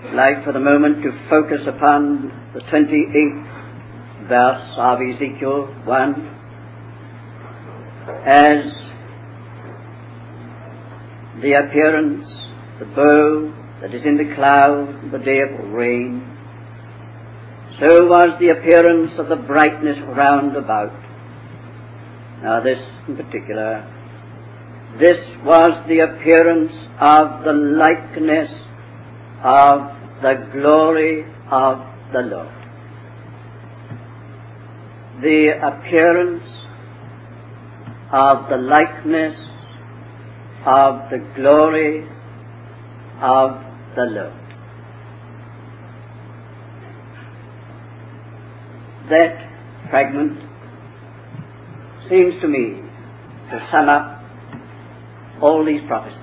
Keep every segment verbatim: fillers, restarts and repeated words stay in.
like for the moment to focus upon the twenty-eighth verse of Ezekiel one as the appearance, the bow that is in the cloud, the day of rain. So was the appearance of the brightness round about. Now this in particular, this was the appearance of the likeness of the glory of the Lord. The appearance of the likeness of the glory of the Lord. That fragment seems to me to sum up all these prophecies.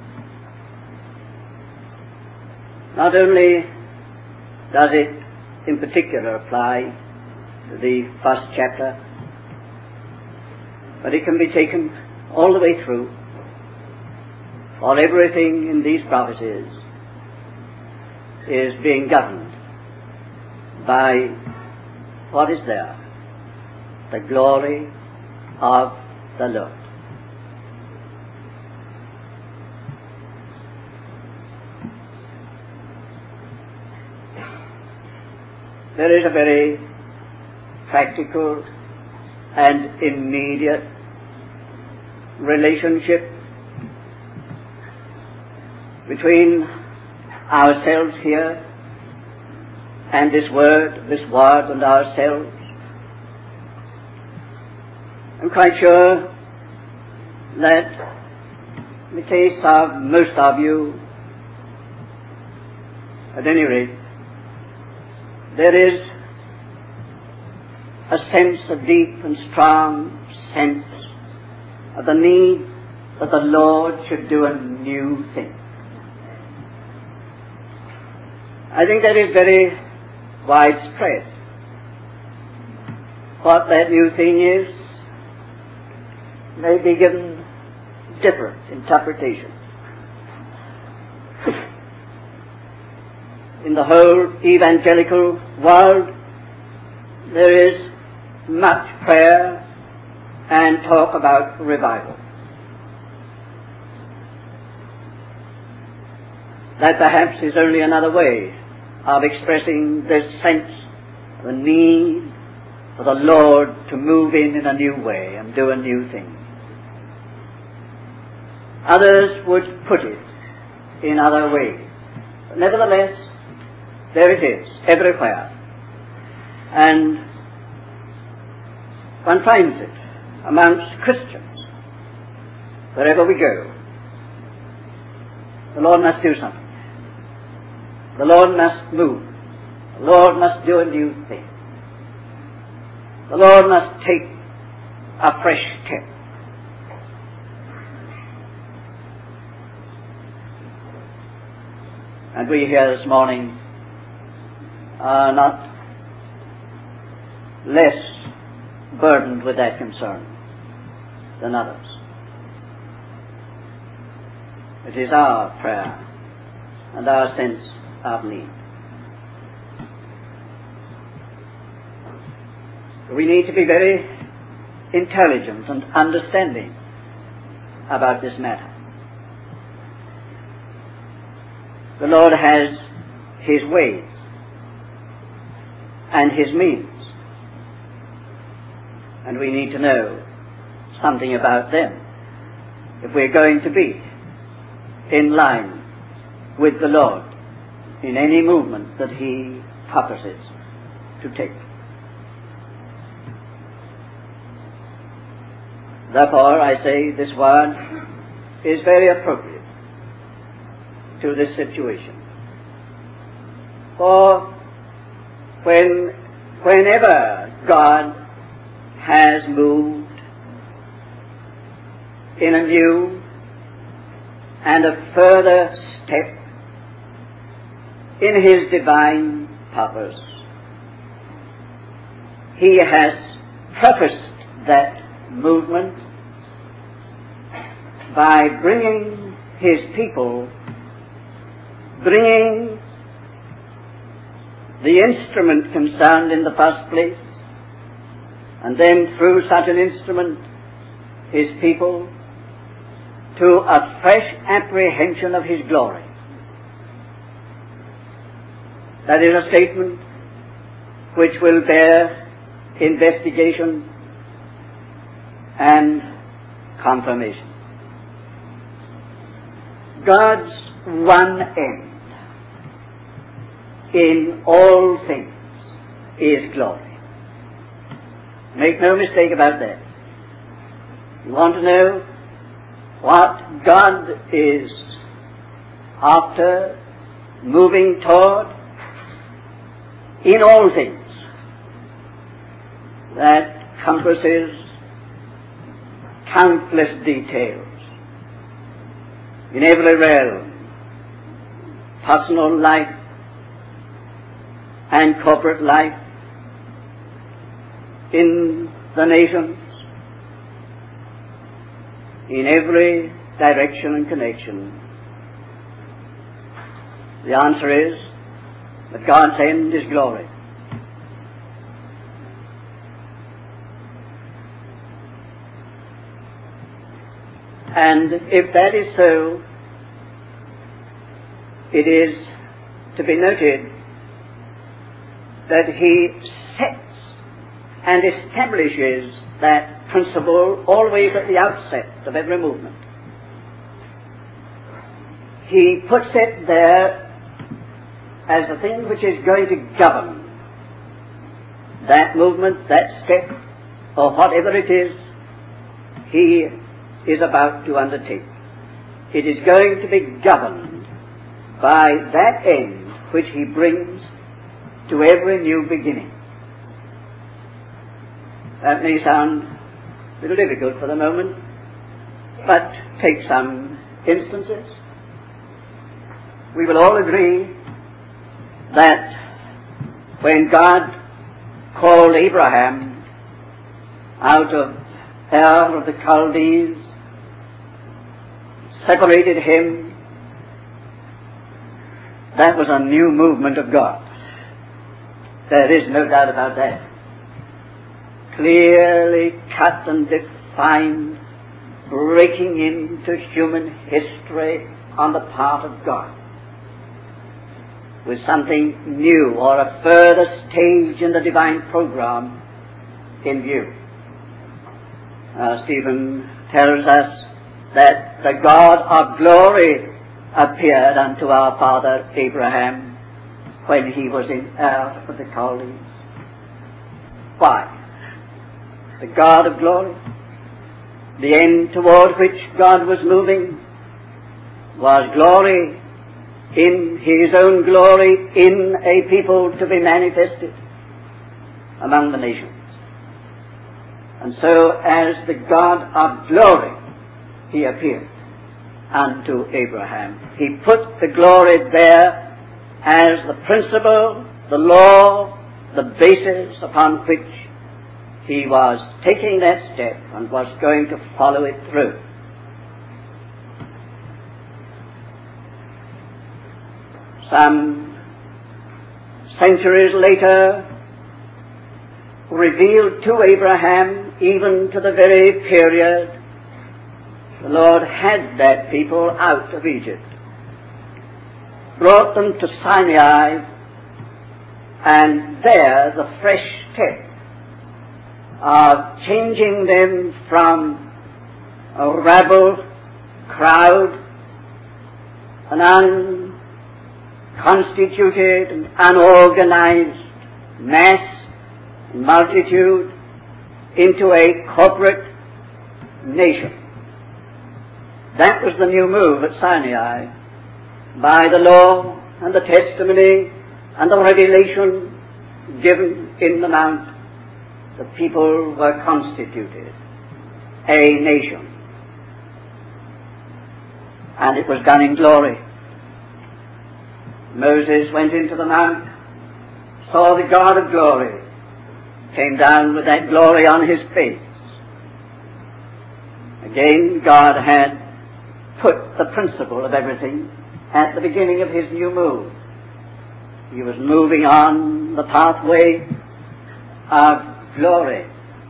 Not only does it in particular apply to the first chapter, but it can be taken all the way through, for everything in these prophecies is being governed by what is there? The glory of the Lord. There is a very practical and immediate relationship between ourselves here and this word, this word and ourselves. I'm quite sure that in the case of most of you, at any rate, there is a sense, a deep and strong sense of the need that the Lord should do a new thing. I think that is very widespread. What that new thing is may be given different interpretations. In the whole evangelical world, there is much prayer and talk about revival. That perhaps is only another way of expressing this sense of the need for the Lord to move in in a new way and do a new thing. Others would put it in other ways. But nevertheless, there it is, everywhere. And one finds it amongst Christians. Wherever we go, the Lord must do something. The Lord must move. The Lord must do a new thing. The Lord must take a fresh step. And we here this morning are not less burdened with that concern than others. It is our prayer and our sense of need. We need to be very intelligent and understanding about this matter. The Lord has His ways and His means, and we need to know something about them if we're going to be in line with the Lord in any movement that He purposes to take. Therefore, I say this word is very appropriate to this situation. For when, whenever God has moved in a new and a further step in His divine purpose, He has prefaced that movement by bringing His people, bringing the instrument concerned in the first place, and then through such an instrument, his people, to a fresh apprehension of his glory. That is a statement which will bear investigation and confirmation. God's one end in all things is glory. Make no mistake about that. You want to know what God is after, moving toward, in all things, that compasses countless details in every realm, personal life and corporate life, in the nations, in every direction and connection. The answer is that God's end is glory. And if that is so, it is to be noted that he sets and establishes that principle always at the outset of every movement. He puts it there as the thing which is going to govern that movement, that step, or whatever it is he is about to undertake. It is going to be governed by that end which he brings to every new beginning. That may sound a little difficult for the moment, but take some instances. We will all agree that when God called Abraham out of Ur of the Chaldees, separated him, that was a new movement of God. There is no doubt about that. Clearly cut and defined, breaking into human history on the part of God, with something new or a further stage in the divine program in view. Uh, Stephen tells us that the God of glory appeared unto our father Abraham when he was in Ur of the Chaldees. Why? The God of glory, the end toward which God was moving, was glory in his own glory in a people to be manifested among the nations. And so as the God of glory, he appeared unto Abraham. He put the glory there as the principle, the law, the basis upon which he was taking that step and was going to follow it through. Some centuries later, revealed to Abraham, even to the very period the Lord had that people out of Egypt, brought them to Sinai, and there the fresh step of changing them from a rabble, crowd, an unconstituted and unorganized mass, multitude, into a corporate nation. That was the new move at Sinai. By the law and the testimony and the revelation given in the mount, the people were constituted a nation. And it was done in glory. Moses went into the mount, saw the God of glory, came down with that glory on his face. Again, God had put the principle of everything at the beginning of his new move. He was moving on the pathway of glory.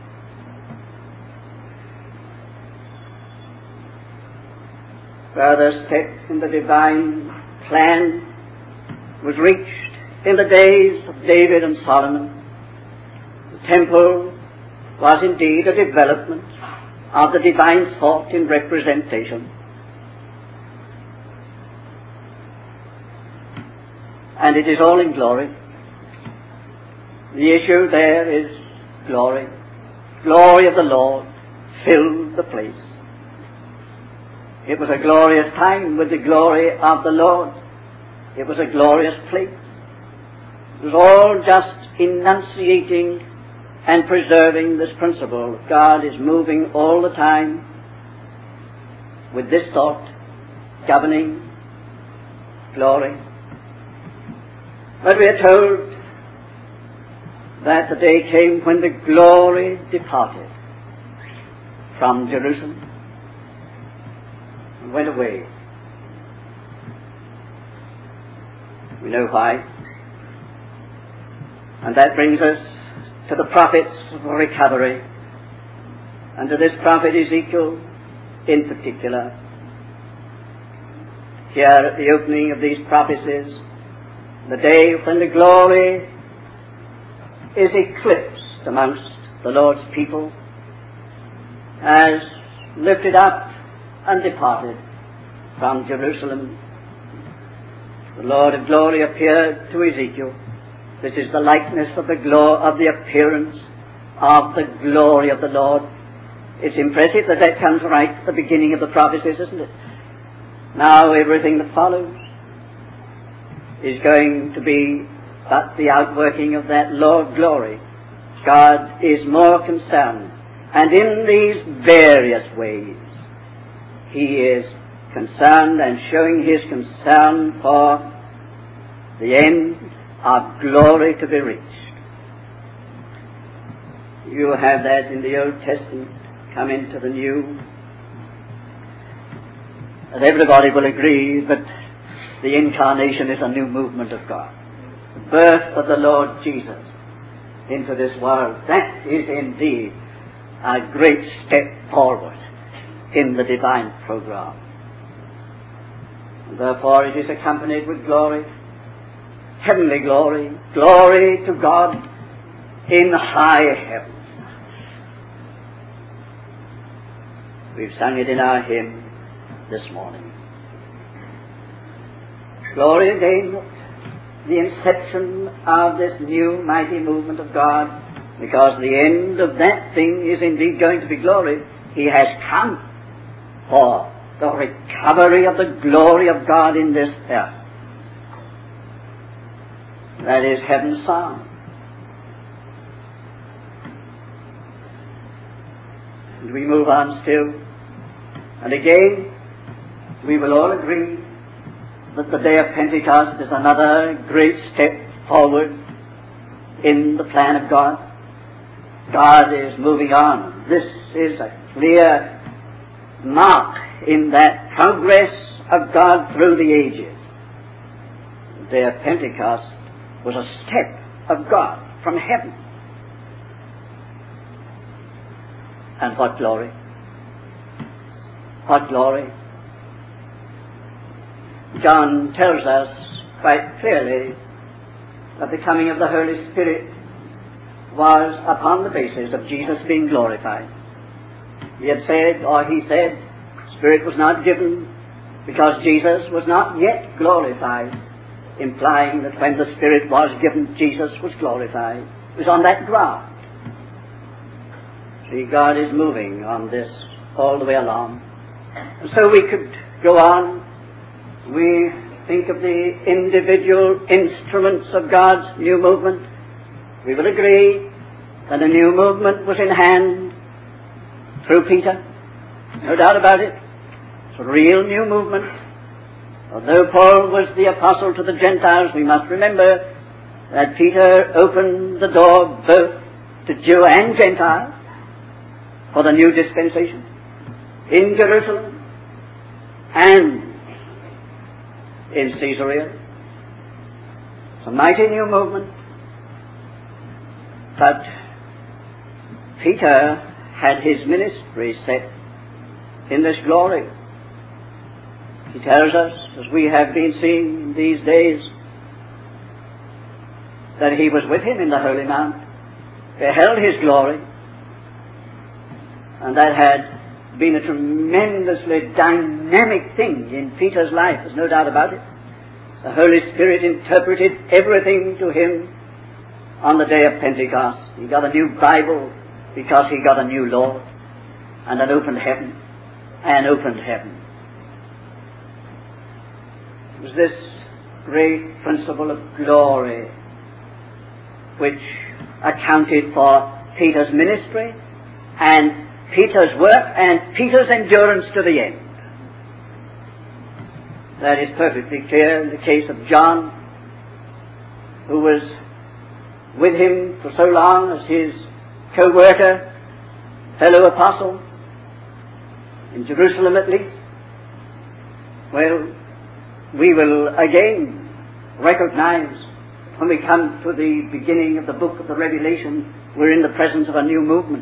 Further step in the divine plan was reached in the days of David and Solomon. The temple was indeed a development of the divine thought in representation. And it is all in glory. The issue there is glory. Glory of the Lord filled the place. It was a glorious time with the glory of the Lord. It was a glorious place. It was all just enunciating and preserving this principle. God is moving all the time with this thought, governing glory. But we are told that the day came when the glory departed from Jerusalem and went away. We know why. And that brings us to the prophets of recovery, and to this prophet Ezekiel in particular. Here at the opening of these prophecies, the day when the glory is eclipsed amongst the Lord's people, as lifted up and departed from Jerusalem. The Lord of glory appeared to Ezekiel. This is the likeness of the glory, of the appearance of the glory of the Lord. It's impressive that that comes right at the beginning of the prophecies, isn't it? Now everything that follows is going to be but the outworking of that Lord glory. God is more concerned, and in these various ways He is concerned and showing His concern for the end of glory to be reached. You have that in the Old Testament, come into the New. And everybody will agree that the incarnation is a new movement of God. The birth of the Lord Jesus into this world, that is indeed a great step forward in the divine program. And therefore it is accompanied with glory, heavenly glory, glory to God in high heaven. We've sung it in our hymn this morning. Glory again, the inception of this new mighty movement of God, because the end of that thing is indeed going to be glory. He has come for the recovery of the glory of God in this earth. That is heaven's song. And we move on still. And again, we will all agree that the day of Pentecost is another great step forward in the plan of God. God is moving on. This is a clear mark in that progress of God through the ages. The day of Pentecost was a step of God from heaven. And what glory! What glory! John tells us quite clearly that the coming of the Holy Spirit was upon the basis of Jesus being glorified. He had said, or he said, Spirit was not given because Jesus was not yet glorified, implying that when the Spirit was given, Jesus was glorified. It was on that ground. See, God is moving on this all the way along. And so we could go on. We think of the individual instruments of God's new movement. We will agree that a new movement was in hand through Peter. No doubt about it. It's a real new movement. Although Paul was the apostle to the Gentiles, we must remember that Peter opened the door both to Jew and Gentile for the new dispensation in Jerusalem and in Caesarea. It's a mighty new movement. But Peter had his ministry set in this glory. He tells us, as we have been seeing these days, that he was with him in the Holy Mount, beheld his glory, and that had been a tremendously dynamic thing in Peter's life, there's no doubt about it. The Holy Spirit interpreted everything to him on the day of Pentecost. He got a new Bible because he got a new Lord, and an opened heaven, an opened heaven. It was this great principle of glory which accounted for Peter's ministry and Peter's work and Peter's endurance to the end. That is perfectly clear in the case of John, who was with him for so long as his co-worker, fellow apostle, in Jerusalem at least. Well, we will again recognize when we come to the beginning of the book of the Revelation, we're in the presence of a new movement.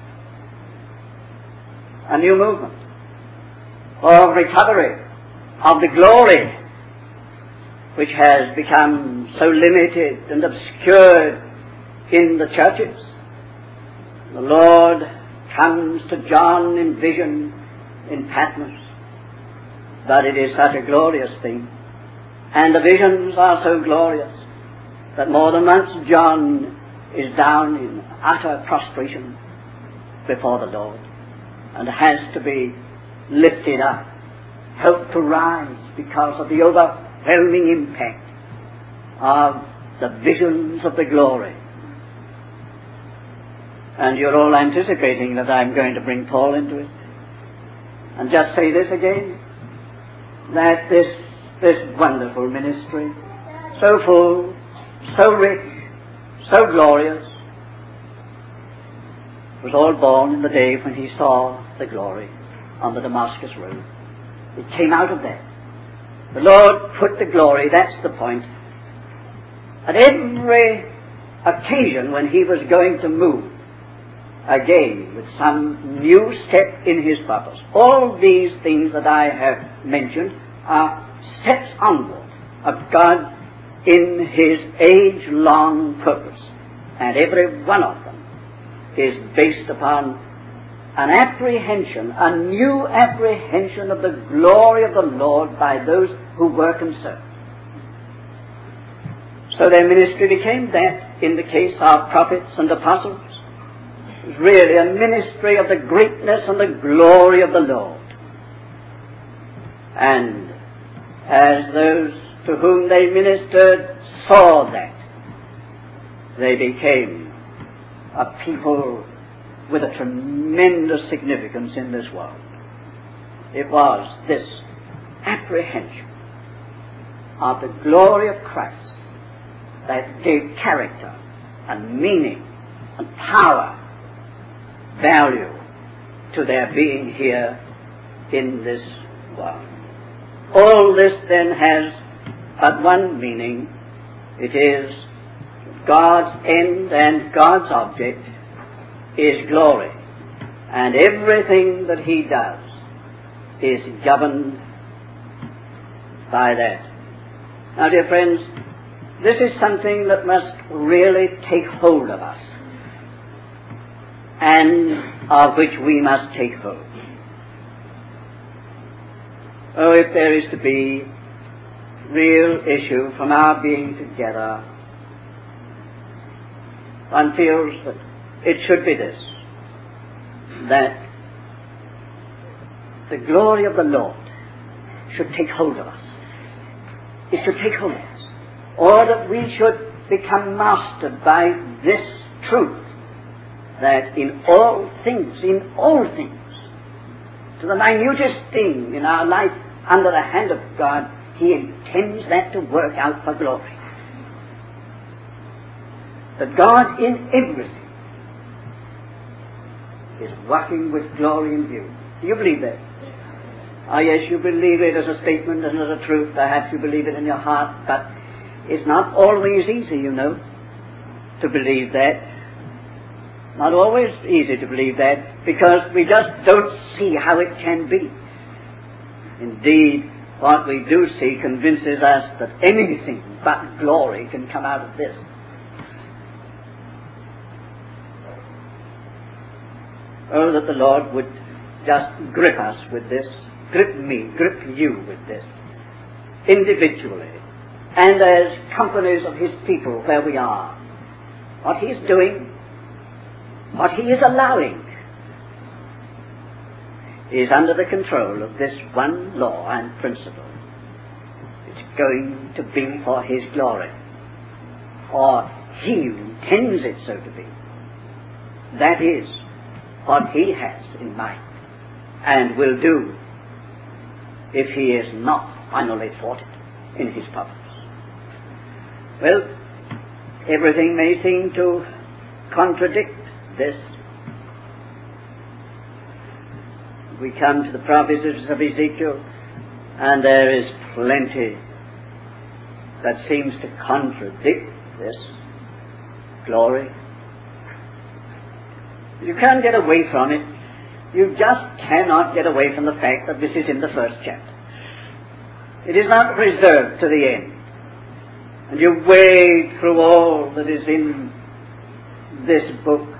A new movement of recovery of the glory which has become so limited and obscured in the churches. The Lord comes to John in vision in Patmos, but it is such a glorious thing, and the visions are so glorious that more than once John is down in utter prostration before the Lord and has to be lifted up, helped to rise because of the overwhelming impact of the visions of the glory. And you're all anticipating that I'm going to bring Paul into it. And just say this again, that this, this wonderful ministry, so full, so rich, so glorious, was all born in the day when he saw the glory on the Damascus road. It came out of that. The Lord put the glory, that's the point, at every occasion when he was going to move again with some new step in his purpose. All these things that I have mentioned are steps onward of God in his age-long purpose, and every one of them is based upon an apprehension, a new apprehension of the glory of the Lord by those who were concerned. So their ministry became that in the case of prophets and apostles. It was really a ministry of the greatness and the glory of the Lord. And as those to whom they ministered saw that, they became a people with a tremendous significance in this world. It was this apprehension of the glory of Christ that gave character and meaning and power, value to their being here in this world. All this then has but one meaning. It is God's end and God's object is glory, and everything that he does is governed by that. Now, dear friends, this is something that must really take hold of us, and of which we must take hold. Oh, if there is to be real issue from our being together, one feels that it should be this, that the glory of the Lord should take hold of us. It should take hold of us. Or that we should become mastered by this truth, that in all things, in all things, to the minutest thing in our life under the hand of God, he intends that to work out for glory. That God in everything is working with glory in view. Do you believe that? Ah, yes, you believe it as a statement and as a truth. Perhaps you believe it in your heart, but It's not always easy, you know, to believe that. Not always easy to believe that, because we just don't see how it can be. Indeed, what we do see convinces us that anything but glory can come out of this. Oh, that the Lord would just grip us with this, grip me, grip you with this, individually, and as companies of His people where we are. What He is doing, what He is allowing, is under the control of this one law and principle. It's going to be for His glory, or He intends it so to be. That is what He has in mind and will do if He is not finally thwarted in His purpose. Well, everything may seem to contradict this. We come to the prophecies of Ezekiel, and there is plenty that seems to contradict this glory. You can't get away from it. You just cannot get away from the fact that this is in the first chapter. It is not reserved to the end. And you wade through all that is in this book,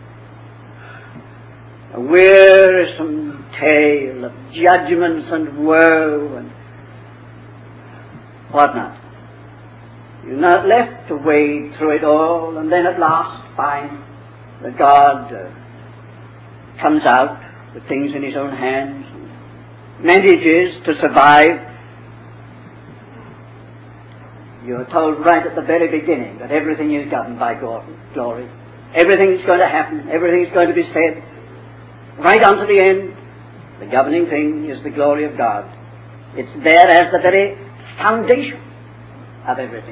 a wearisome tale of judgments and woe and whatnot. You're not left to wade through it all and then at last find that God uh, comes out with things in His own hands and manages to survive. You're told right at the very beginning that everything is governed by glory. Everything is going to happen. Everything is going to be said. Right on to the end, the governing thing is the glory of God. It's there as the very foundation of everything.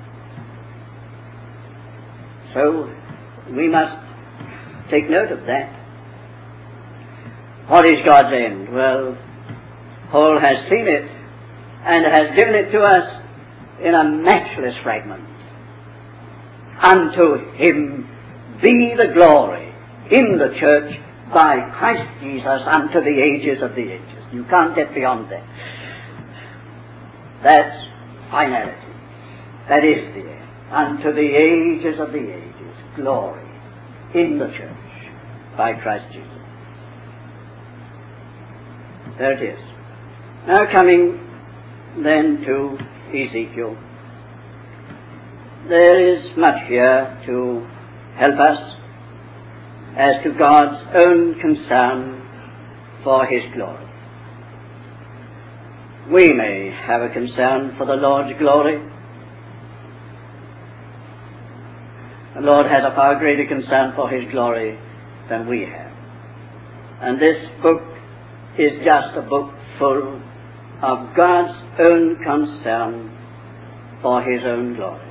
So, we must take note of that. What is God's end? Well, Paul has seen it and has given it to us in a matchless fragment. Unto Him be the glory in the church by Christ Jesus unto the ages of the ages. You can't get beyond that. That's finality. That is the end. Unto the ages of the ages, glory in the church by Christ Jesus. There it is. Now coming then to Ezekiel. There is much here to help us as to God's own concern for His glory. We may have a concern for the Lord's glory. The Lord has a far greater concern for His glory than we have. And this book is just a book full of God's own concern for His own glory.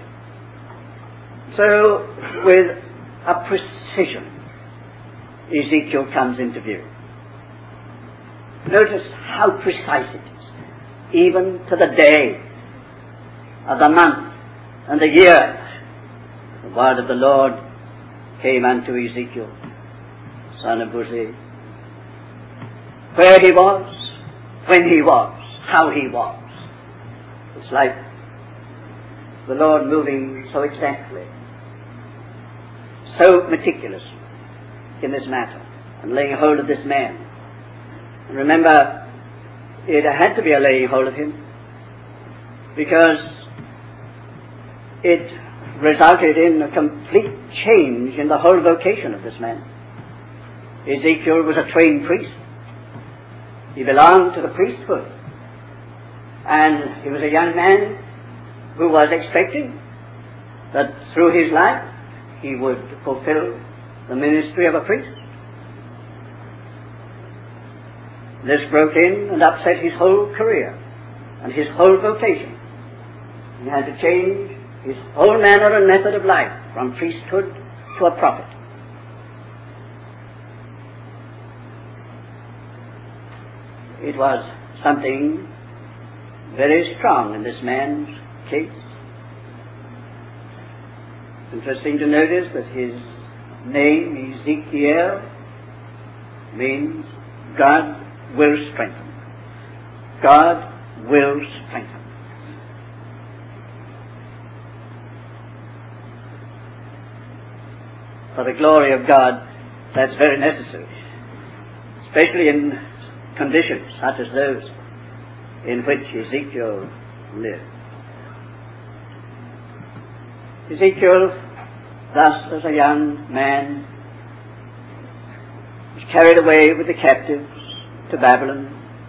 So, with a precision, Ezekiel comes into view. Notice how precise it is, even to the day of the month and the year. The word of the Lord came unto Ezekiel, son of Buzi, where he was, when he was, how he was. It's like the Lord moving so exactly, so meticulous in this matter, and laying hold of this man. And remember, it had to be a laying hold of him, because it resulted in a complete change in the whole vocation of this man. Ezekiel was a trained priest. He belonged to the priesthood. And he was a young man who was expecting that through his life he would fulfill the ministry of a priest. This broke in and upset his whole career and his whole vocation. He had to change his whole manner and method of life from priesthood to a prophet. It was something very strong in this man's case. Interesting to notice that his name, Ezekiel, means God will strengthen. God will strengthen. For the glory of God, that's very necessary, especially in conditions such as those in which Ezekiel lived. Ezekiel, thus as a young man, was carried away with the captives to Babylon,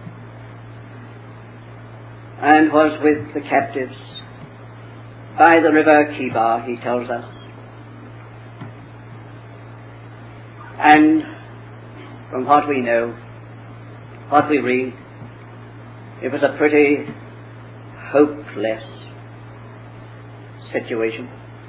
and was with the captives by the river Chebar, he tells us. And from what we know, what we read, it was a pretty hopeless situation.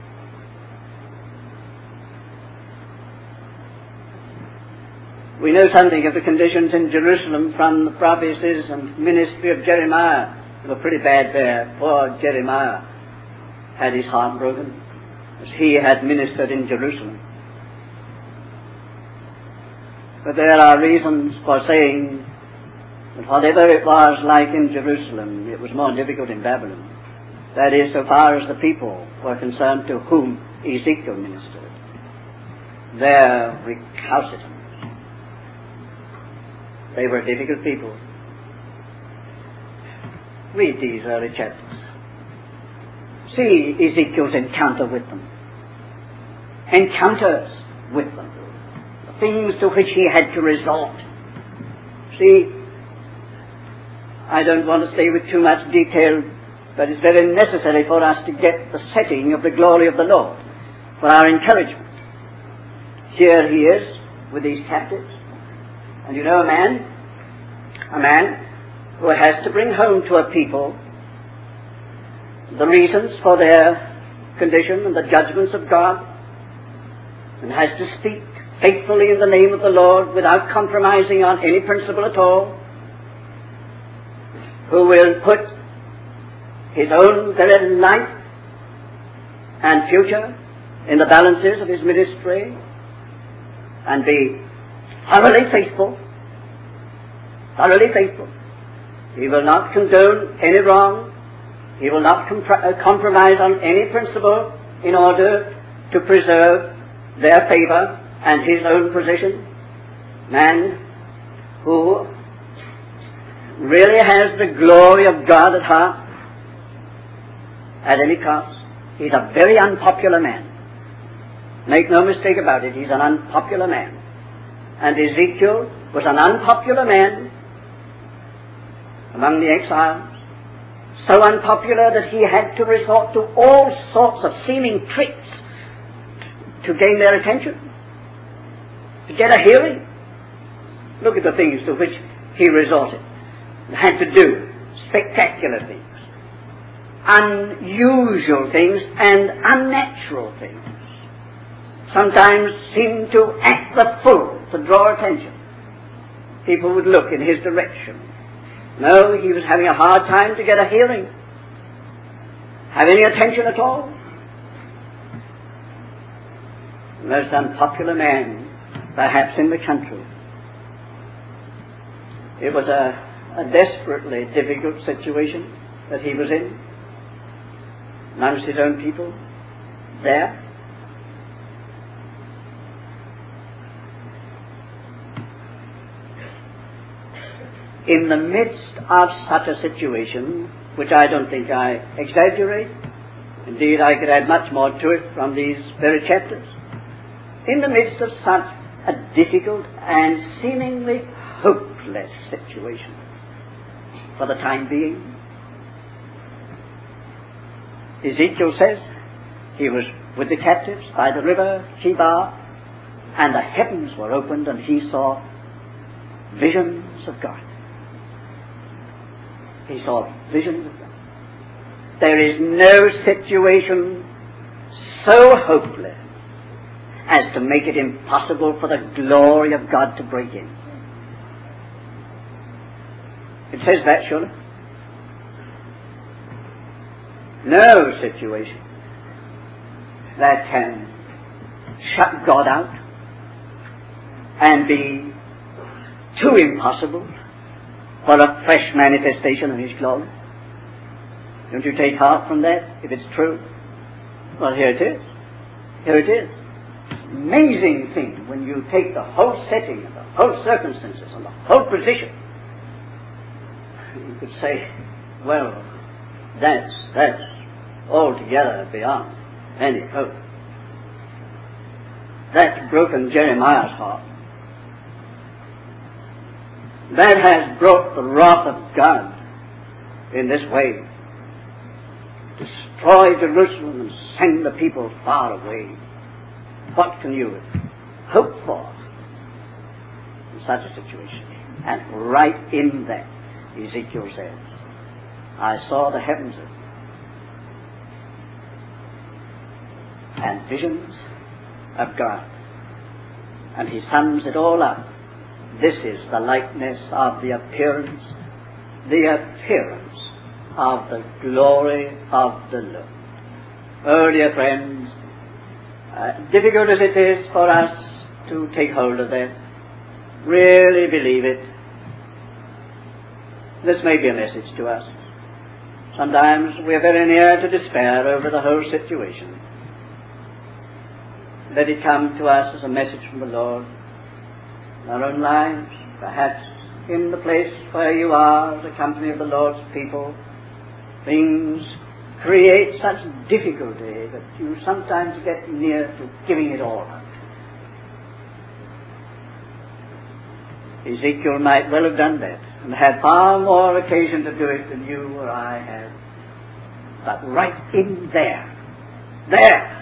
We know something of the conditions in Jerusalem from the prophecies and ministry of Jeremiah. They were pretty bad there. Poor Jeremiah had his heart broken as he had ministered in Jerusalem. But there are reasons for saying that whatever it was like in Jerusalem, it was more difficult in Babylon. That is, so far as the people were concerned to whom Ezekiel ministered. Their recalcitrance. They were difficult people. Read these early chapters. See Ezekiel's encounter with them. Encounters with them. The things to which he had to resort. See, I don't want to stay with too much detail, but it's very necessary for us to get the setting of the glory of the Lord for our encouragement. Here he is with these captives. And you know, a man, a man who has to bring home to a people the reasons for their condition and the judgments of God, and has to speak faithfully in the name of the Lord without compromising on any principle at all, who will put his own very life and future in the balances of his ministry and be thoroughly faithful, thoroughly faithful. He will not condone any wrong. He will not comp- uh, compromise on any principle in order to preserve their favor and his own position. Man who really has the glory of God at heart at any cost. He's a very unpopular man. Make no mistake about it, he's an unpopular man. And Ezekiel was an unpopular man among the exiles, so unpopular that he had to resort to all sorts of seeming tricks to gain their attention, to get a hearing. Look at the things to which he resorted. He had to do spectacular things, unusual things, and unnatural things. Sometimes seemed to act the fool to draw attention. People would look in his direction. No, he was having a hard time to get a hearing, have any attention at all. The most unpopular man, perhaps, in the country. It was a, a desperately difficult situation that he was in, amongst his own people, there. In the midst of such a situation, which I don't think I exaggerate, indeed I could add much more to it from these very chapters, in the midst of such a difficult and seemingly hopeless situation, for the time being, Ezekiel says he was with the captives by the river Chebar, and the heavens were opened and he saw visions of God. He saw visions of God. There is no situation so hopeless as to make it impossible for the glory of God to break in. It says that, surely. No situation that can shut God out and be too impossible for a fresh manifestation of His glory? Don't you take heart from that, if it's true? Well, here it is. Here it is. Amazing thing when you take the whole setting and the whole circumstances and the whole position. You could say, well, that's, that's altogether beyond any hope. That's broken Jeremiah's heart. That has brought the wrath of God in this way. Destroy Jerusalem and send the people far away. What can you hope for in such a situation? And right in that, Ezekiel says, I saw the heavens open, and visions of God. And he sums it all up. This is the likeness of the appearance, the appearance of the glory of the Lord. Oh, dear friends, uh, difficult as it is for us to take hold of that, really believe it. This may be a message to us. Sometimes we are very near to despair over the whole situation. Let it come to us as a message from the Lord. In our own lives, perhaps in the place where you are, the company of the Lord's people, things create such difficulty that you sometimes get near to giving it all up. Ezekiel might well have done that and had far more occasion to do it than you or I have. But right in there, there,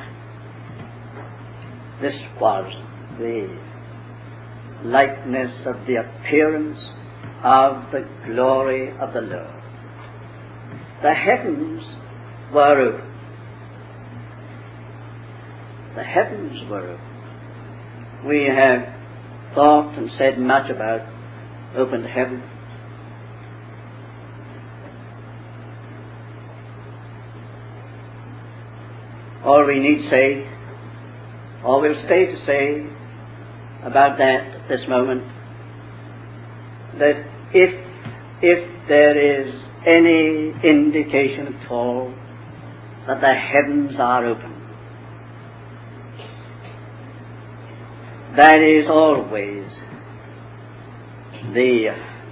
this was the likeness of the appearance of the glory of the Lord. The heavens were open. The heavens were open. We have thought and said much about opened heaven. All we need say, all we'll stay to say about that at this moment, that if, if there is any indication at all that the heavens are open, that is always the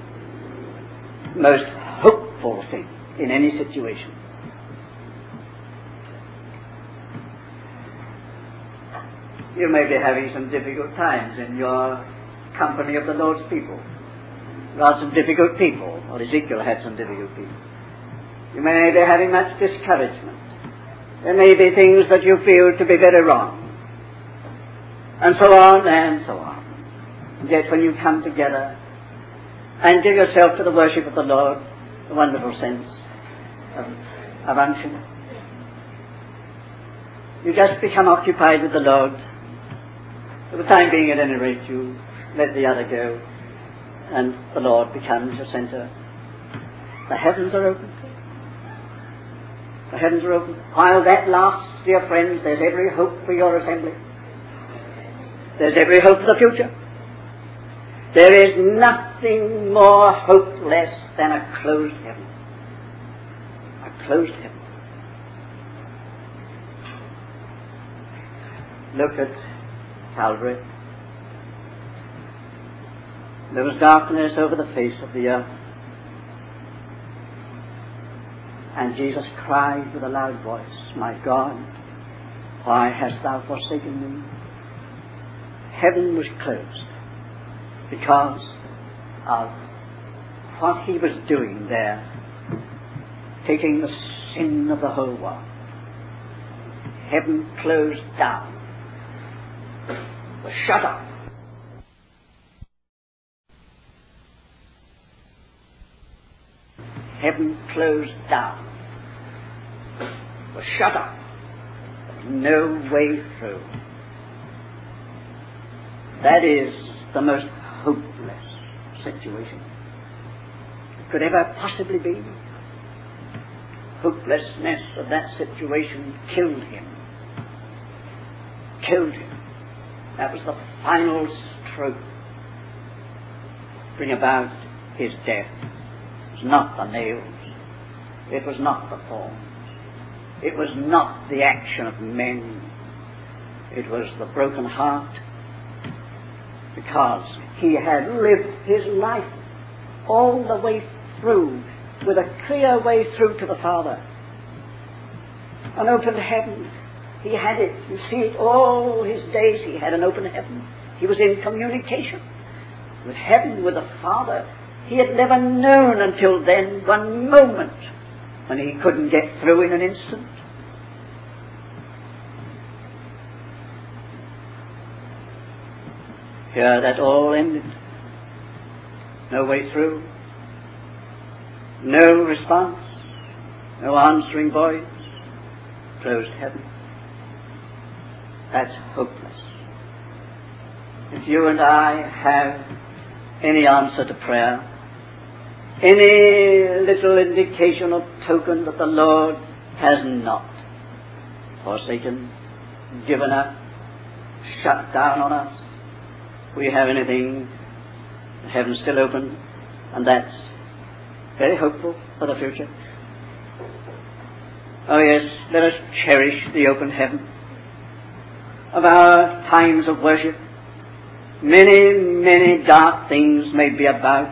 most hopeful thing in any situation. You may be having some difficult times in your company of the Lord's people. There are some difficult people, or Ezekiel had some difficult people. You may be having much discouragement. There may be things that you feel to be very wrong. And so on and so on. And yet when you come together and give yourself to the worship of the Lord, a wonderful sense of, of unction, you just become occupied with the Lord. For the time being, at any rate, you let the other go, and the Lord becomes the center. The heavens are open. The heavens are open. While that lasts, dear friends, there's every hope for your assembly. There's every hope for the future. There is nothing more hopeless than a closed heaven. A closed heaven. Look at Calvary. There was darkness over the face of the earth. And Jesus cried with a loud voice, My God, why hast thou forsaken me? Heaven was closed because of what he was doing there, taking the sin of the whole world. Heaven closed down, was shut up. Heaven closed down, was shut up. No way through. That is the most hopeless situation it could ever possibly be. Hopelessness of that situation killed him. killed him. That was the final stroke to bring about his death. It was not the nails. It was not the thorns. It was not the action of men. It was the broken heart, because he had lived his life all the way through with a clear way through to the Father. An open heaven. He had it. You see it all his days. He had an open heaven. He was in communication with heaven, with the Father. He had never known until then one moment when he couldn't get through in an instant. Here that all ended. No way through. No response. No answering voice. Closed heaven. That's hopeless. If you and I have any answer to prayer, any little indication or token that the Lord has not forsaken, given up, shut down on us, we have anything, the heaven's still open, and that's very hopeful for the future. Oh yes, let us cherish the open heaven of our times of worship. Many, many dark things may be about,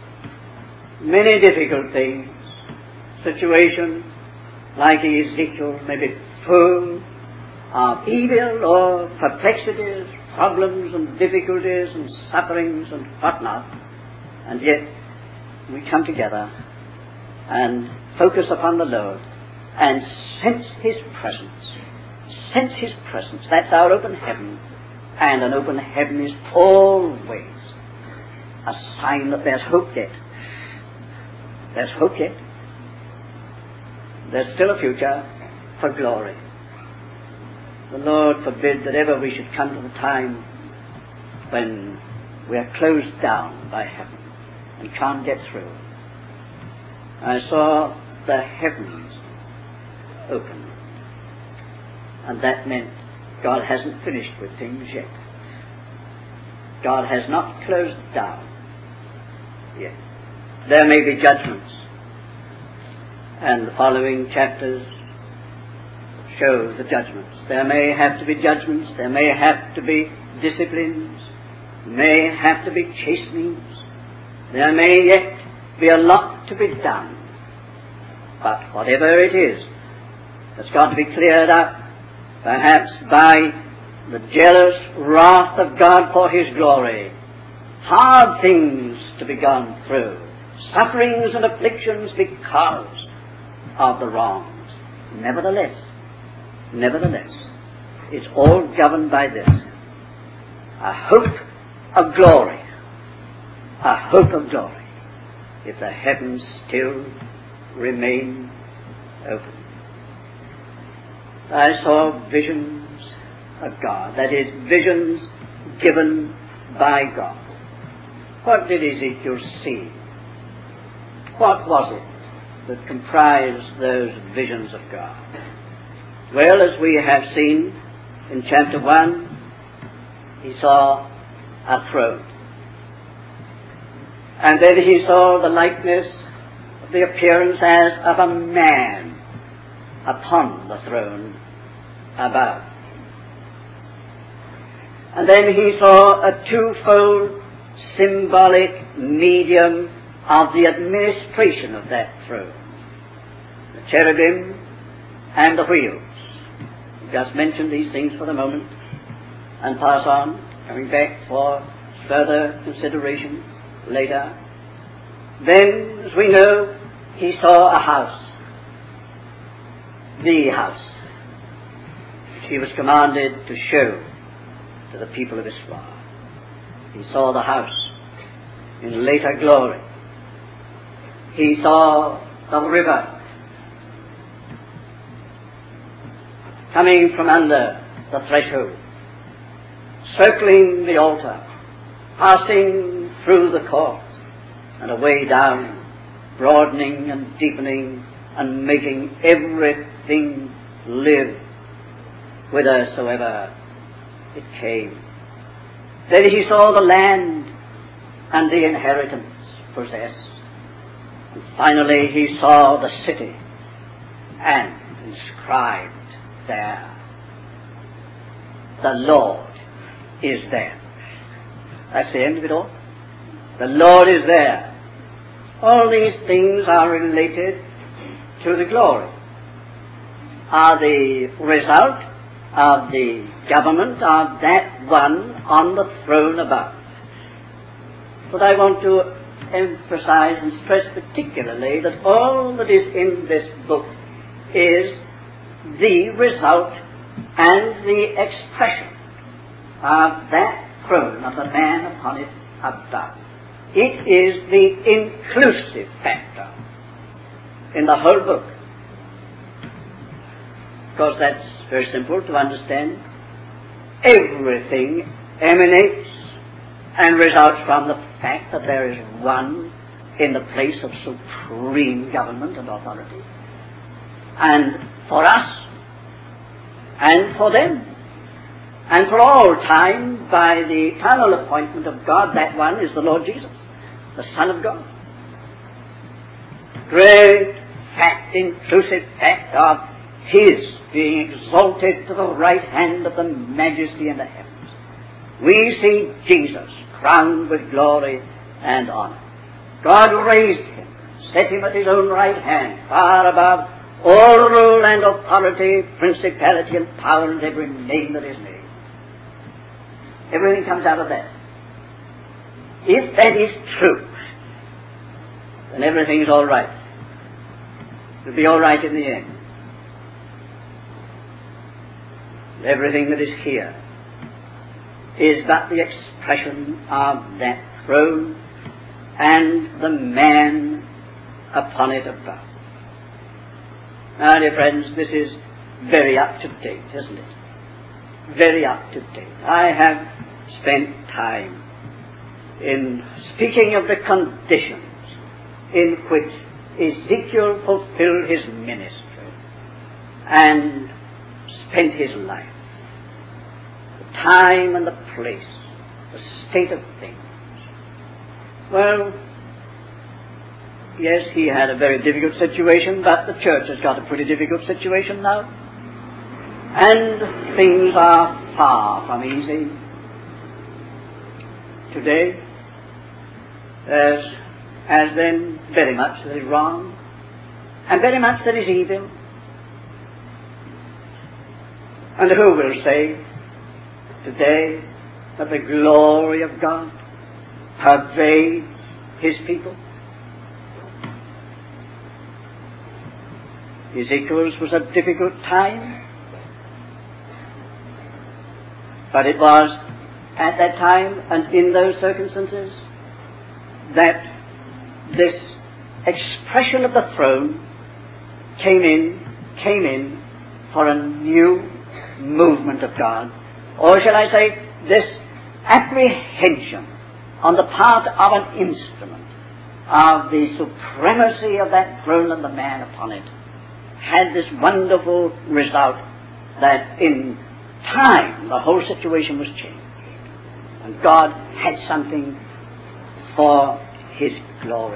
many difficult things. Situations like Ezekiel may be full of evil or perplexities, problems and difficulties and sufferings and whatnot, and yet we come together and focus upon the Lord and sense His presence. Sense His presence. That's our open heaven. And an open heaven is always a sign that there's hope yet. There's hope yet. There's still a future for glory. The Lord forbid that ever we should come to the time when we are closed down by heaven and can't get through. I saw the heavens open, and that meant God hasn't finished with things yet. God has not closed down yet. There may be judgments, and the following chapters show the judgments. There may have to be judgments, there may have to be disciplines, may have to be chastenings, there may yet be a lot to be done. But whatever it is that's got to be cleared up, perhaps by the jealous wrath of God for His glory, hard things to be gone through, sufferings and afflictions because of the wrongs. Nevertheless, nevertheless, it's all governed by this: a hope of glory, a hope of glory, if the heavens still remain open. I saw visions of God, that is, visions given by God. What did Ezekiel see? What was it that comprised those visions of God? Well, as we have seen in chapter one, he saw a throne. And then he saw the likeness, the appearance as of a man upon the throne above. And then he saw a twofold symbolic medium of the administration of that throne: the cherubim and the wheels. Just mention these things for the moment and pass on, coming back for further consideration later. Then, as we know, he saw a house, the house, which he was commanded to show to the people of Israel. He saw the house in later glory. He saw the river coming from under the threshold, circling the altar, passing through the court, and away down, broadening and deepening and making everything live whithersoever it came. Then he saw the land and the inheritance possessed. And finally he saw the city and inscribed there, the Lord is there. That's the end of it all. The Lord is there. All these things are related to the glory, are the result of the government of that one on the throne above. But I want to emphasize and stress particularly that all that is in this book is the result and the expression of that throne of the man upon it above. It is the inclusive factor in the whole book. Because that's very simple to understand. Everything emanates and results from the fact that there is one in the place of supreme government and authority. And for us, and for them, and for all time, by the eternal appointment of God, that one is the Lord Jesus, the Son of God. Great fact, inclusive fact of His being exalted to the right hand of the majesty in the heavens. We see Jesus crowned with glory and honor. God raised Him, set Him at His own right hand, far above all rule and authority, principality and power and every name that is named. Everything comes out of that. If that is true, then everything is all right. It'll be all right in the end. Everything that is here is but the expression of that throne and the man upon it above. Now, dear friends, this is very up to date, isn't it? Very up to date. I have spent time in speaking of the conditions in which Ezekiel fulfilled his ministry and spent his life. The time and the place, the state of things. Well, yes, he had a very difficult situation, but the church has got a pretty difficult situation now. And things are far from easy. Today, there's, as then, very much that is wrong, and very much that is evil. And who will say today that the glory of God pervades His people? Ezekiel's was a difficult time, but it was at that time and in those circumstances that this expression of the throne came in, came in for a new movement of God. Or shall I say, this apprehension on the part of an instrument of the supremacy of that throne and the man upon it had this wonderful result that in time the whole situation was changed. And God had something for His glory.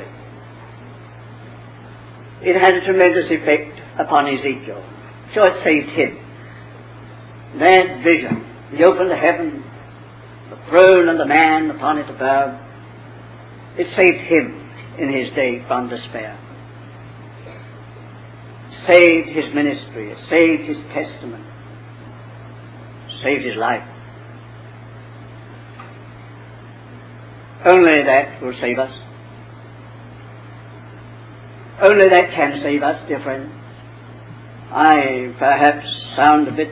It had a tremendous effect upon Ezekiel. So it saved him. That vision, the open heaven, the throne and the man upon it above, it saved him in his day from despair. Saved his ministry, it saved his testament, saved his life. Only that will save us. Only that can save us, dear friends. I perhaps sound a bit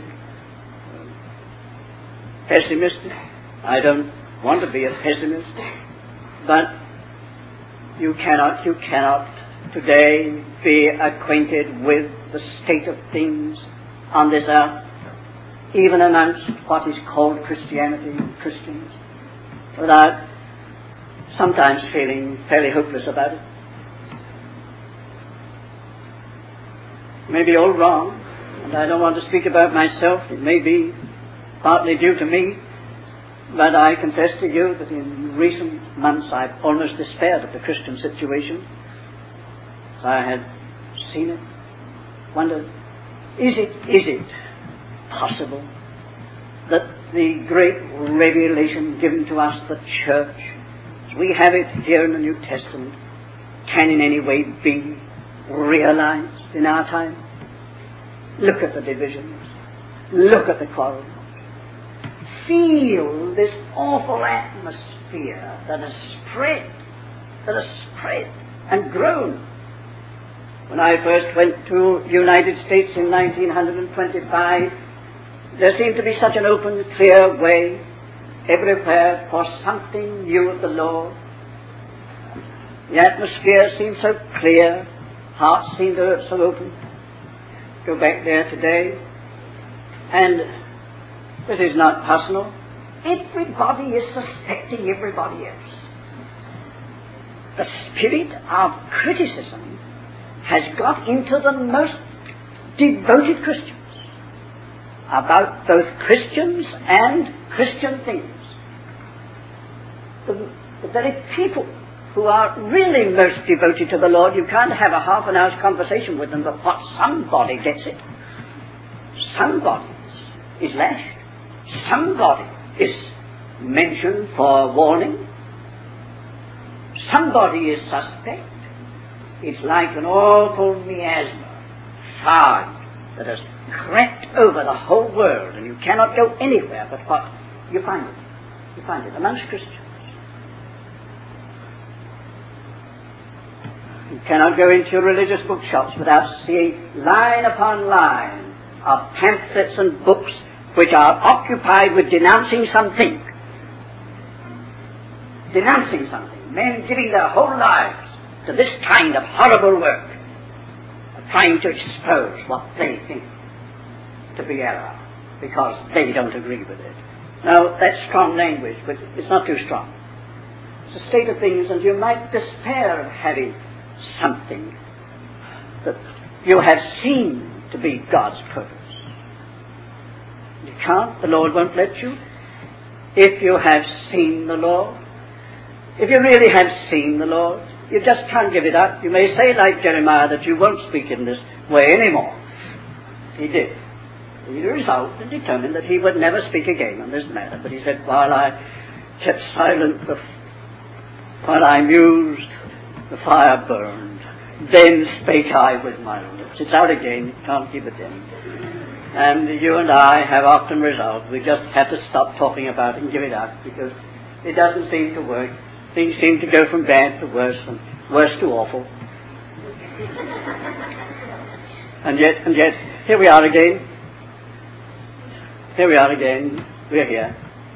pessimistic. I don't want to be a pessimist. But you cannot, you cannot today be acquainted with the state of things on this earth, even amongst what is called Christianity and Christians, without sometimes feeling fairly hopeless about it. It may be all wrong, and I don't want to speak about myself. It may be partly due to me, but I confess to you that in recent months I've almost despaired of the Christian situation. So I had seen it, wondered, is it, is it possible that the great revelation given to us, the church, as we have it here in the New Testament, can in any way be realized in our time? Look at the divisions. Look at the quarrels. Feel this awful atmosphere that has spread, that has spread and grown. When I first went to the United States in nineteen twenty-five, there seemed to be such an open, clear way everywhere for something new of the Lord. The atmosphere seemed so clear, hearts seemed so open. Go back there today, and this is not personal. Everybody is suspecting everybody else. The spirit of criticism has got into the most devoted Christians about both Christians and Christian things. The, the very people who are really most devoted to the Lord, you can't have a half an hour's conversation with them, but what somebody gets it. Somebody is lashed. Somebody is mentioned for warning. Somebody is suspect. It's like an awful miasma, fog that has crept over the whole world, and you cannot go anywhere but what you find it. You find it amongst Christians. You cannot go into religious bookshops without seeing line upon line of pamphlets and books which are occupied with denouncing something. Denouncing something. Men giving their whole lives to this kind of horrible work of trying to expose what they think to be error because they don't agree with it. Now, that's strong language, but it's not too strong. It's a state of things, and you might despair of having something that you have seen to be God's purpose. You can't, the Lord won't let you. If you have seen the Lord, if you really have seen the Lord, you just can't give it up. You may say like Jeremiah that you won't speak in this way anymore. He did. He resolved and determined that he would never speak again on this matter. But he said, while I kept silent, the, while I mused, the fire burned. Then spake I with my lips. It's out again. You can't keep it in. And you and I have often resolved. We just have to stop talking about it and give it up because it doesn't seem to work. Things seem to go from bad to worse and worse to awful. And yet, and yet, here we are again. Here we are again. We're here.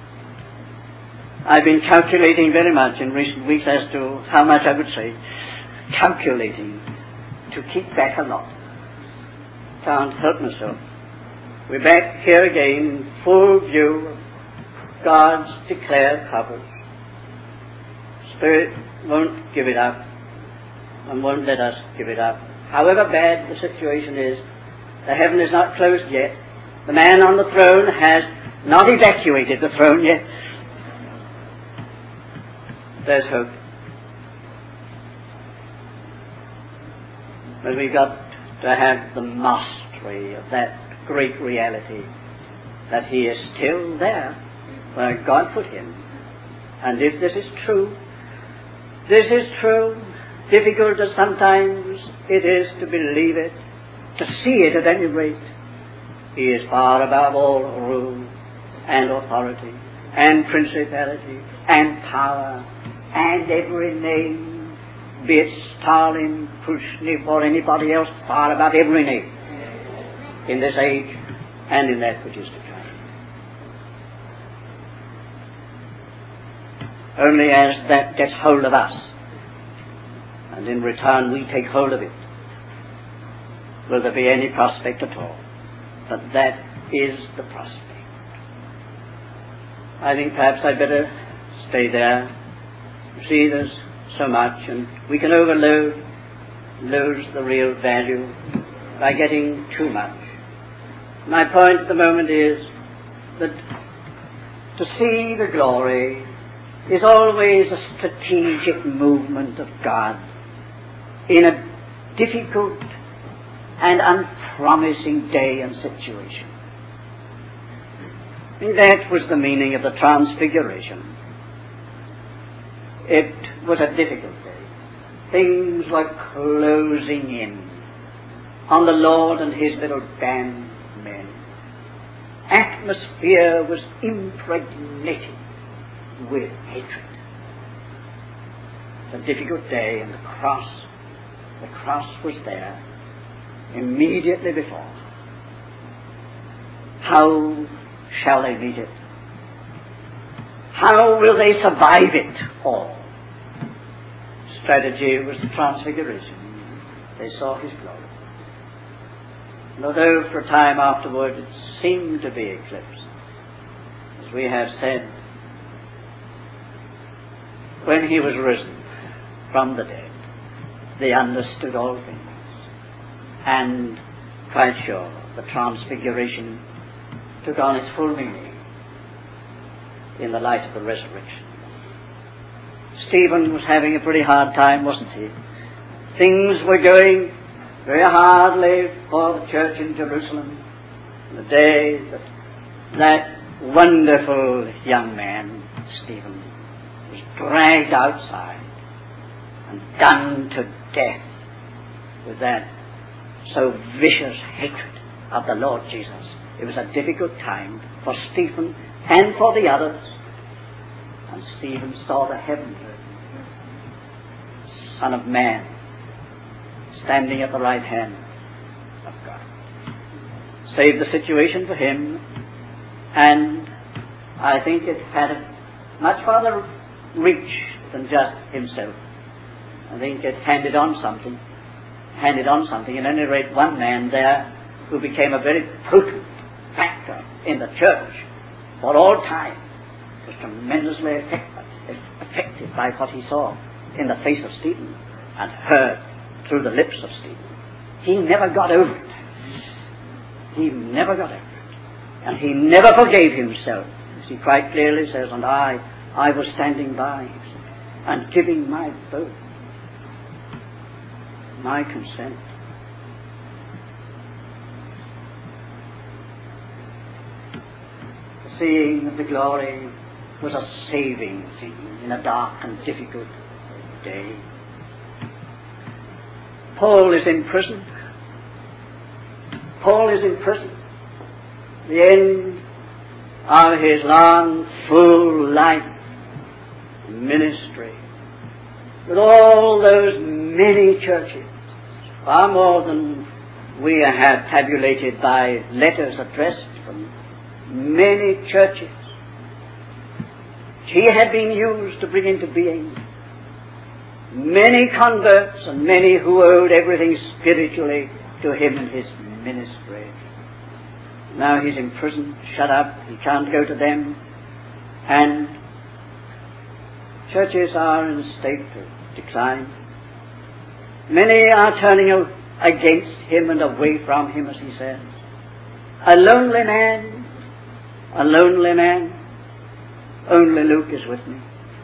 I've been calculating very much in recent weeks as to how much I would say. Calculating to keep back a lot. Can't help myself. We're back here again in full view of God's declared purpose. Spirit won't give it up and won't let us give it up. However bad the situation is, the heaven is not closed yet. The man on the throne has not evacuated the throne yet. There's hope. But we've got to have the mastery of that great reality that He is still there where God put Him. And if this is true, this is true, difficult as sometimes it is to believe it, to see it at any rate, He is far above all rule and authority and principality and power and every name, be it Stalin, Khrushchev or anybody else, far above every name in this age and in that which is to come. Only as that gets hold of us, and in return we take hold of it, will there be any prospect at all. But that is the prospect. I think perhaps I'd better stay there. You see, there's so much, and we can overload, lose the real value by getting too much. My point at the moment is that To see the glory is always a strategic movement of God in a difficult and unpromising day and situation. And that was the meaning of the Transfiguration. It was a difficult day. Things were closing in on the Lord and his little band of men. Atmosphere was impregnated with hatred. It's a difficult day, and the cross, the cross was there immediately before. How shall they meet it? How will they survive it all? Strategy was the Transfiguration. They saw his glory. And although for a time afterward it seemed to be eclipsed, as we have said, when he was risen from the dead, they understood all things. And quite sure the Transfiguration took on its full meaning in the light of the resurrection. Stephen was having a pretty hard time, wasn't he? Things were going very hardly for the church in Jerusalem. The day that that wonderful young man, Stephen, was dragged outside and done to death with that so vicious hatred of the Lord Jesus. It was a difficult time for Stephen and for the others. And Stephen saw the heavenly Son of Man standing at the right hand of God. Saved the situation for him, and I think it had a much farther reach than just himself. I think it handed on something, handed on something, at any rate one man there who became a very potent factor in the church for all time was tremendously affected, affected by what he saw in the face of Stephen and heard through the lips of Stephen. He never got over it. He never got over it. And he never forgave himself. As he quite clearly says, and I, I was standing by and giving my vote, my consent. The seeing of the glory was a saving thing in a dark and difficult day. Paul is in prison. Paul is in prison. The end of his long, full life ministry with all those many churches, far more than we have tabulated by letters addressed from many churches. He had been used to bring into being many converts and many who owed everything spiritually to him and his ministry. Now he's in prison, shut up, he can't go to them, and churches are in a state of decline. Many are turning against him and away from him, as he says. A lonely man, a lonely man, only Luke is with me.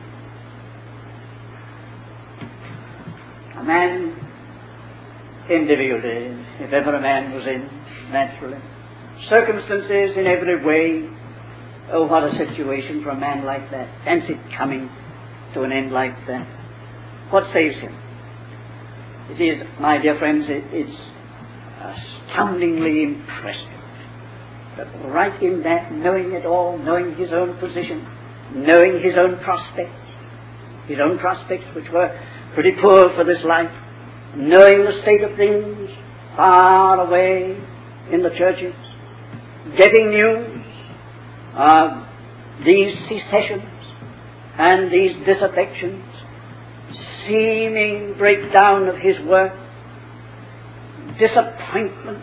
A man individually, if ever a man was in, naturally. Circumstances in every way. Oh, what a situation for a man like that. Fancy coming to an end like that. What saves him? It is, my dear friends, it, it's astoundingly impressive that right in that, knowing it all, knowing his own position, knowing his own prospects, his own prospects which were pretty poor for this life, knowing the state of things far away in the churches, getting news of these secessions and these disaffections, seeming breakdown of his work, disappointment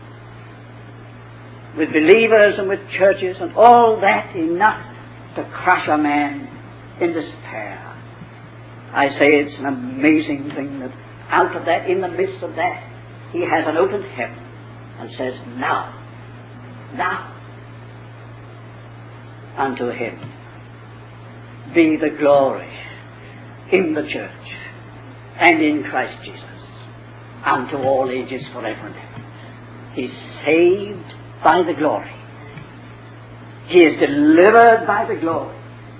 with believers and with churches, and all that enough to crush a man in despair. I say it's an amazing thing that out of that, in the midst of that, he has an open heaven and says, now, now. unto him be the glory in the church and in Christ Jesus unto all ages forever and ever. He's saved by the glory. He is delivered by the glory.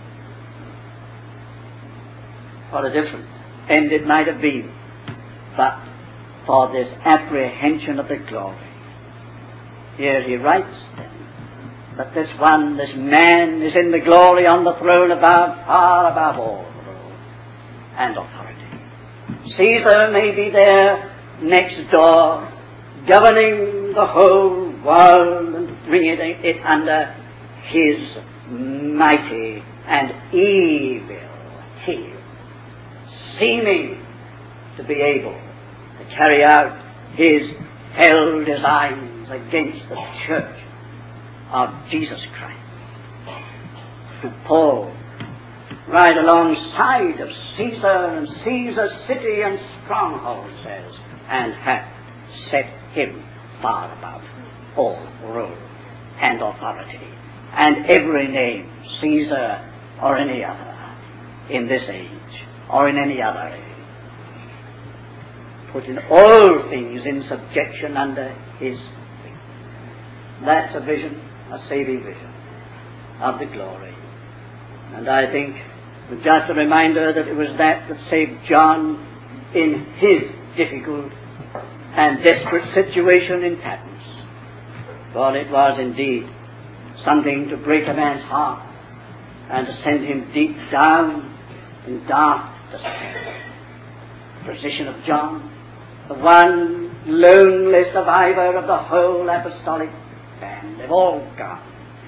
What a different end it might have been, but for this apprehension of the glory. Here he writes then that this one, this man, is in the glory on the throne above, far above all rule and authority. Caesar may be there next door, governing the whole world and bringing it under his mighty and evil heel, seeming to be able to carry out his fell designs against the church of Jesus Christ. Paul, right alongside of Caesar and Caesar's city and stronghold, says, and hath set him far above all rule and authority, and every name, Caesar or any other, in this age or in any other age, putting all things in subjection under his feet. That's a vision, a saving vision of the glory. And I think with just a reminder that it was that that saved John in his difficult and desperate situation in Patmos. For it was indeed something to break a man's heart and to send him deep down in dark despair. The position of John, the one lonely survivor of the whole apostolic band. They've all gone.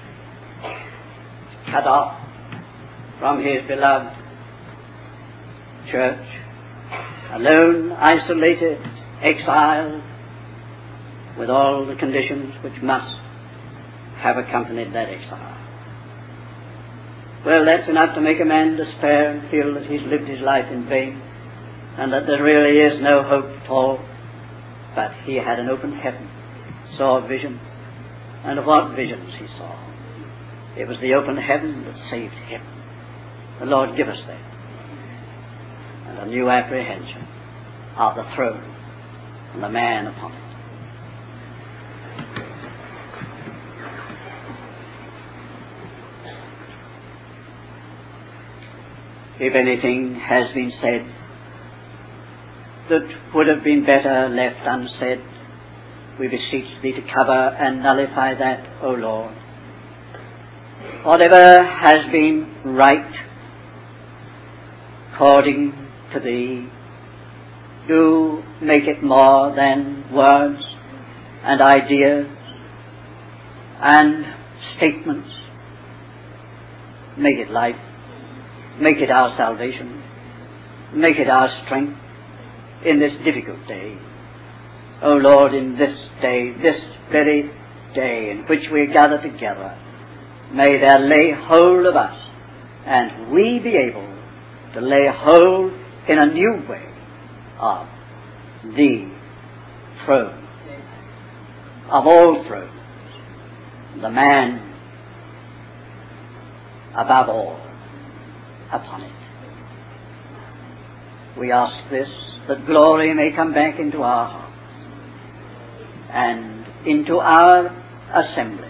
Cut off from his beloved church, alone, isolated, exiled, with all the conditions which must have accompanied that exile. Well, that's enough to make a man despair and feel that he's lived his life in vain and that there really is no hope at all. But he had an open heaven, saw a vision, and of what visions he saw. It was the open heaven that saved him. The Lord give us that, and a new apprehension of the throne and the man upon it. If anything has been said that would have been better left unsaid, we beseech thee to cover and nullify that, O Lord. Whatever has been right according to thee, do make it more than words and ideas and statements. Make it life. Make it our salvation. Make it our strength in this difficult day. O Lord, in this day, this very day in which we gather together, may there lay hold of us, and we be able to lay hold in a new way of the throne, of all thrones, the man above all upon it. We ask this, that glory may come back into our hearts and into our assemblies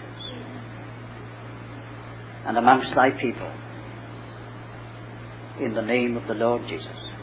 and amongst thy people, in the name of the Lord Jesus.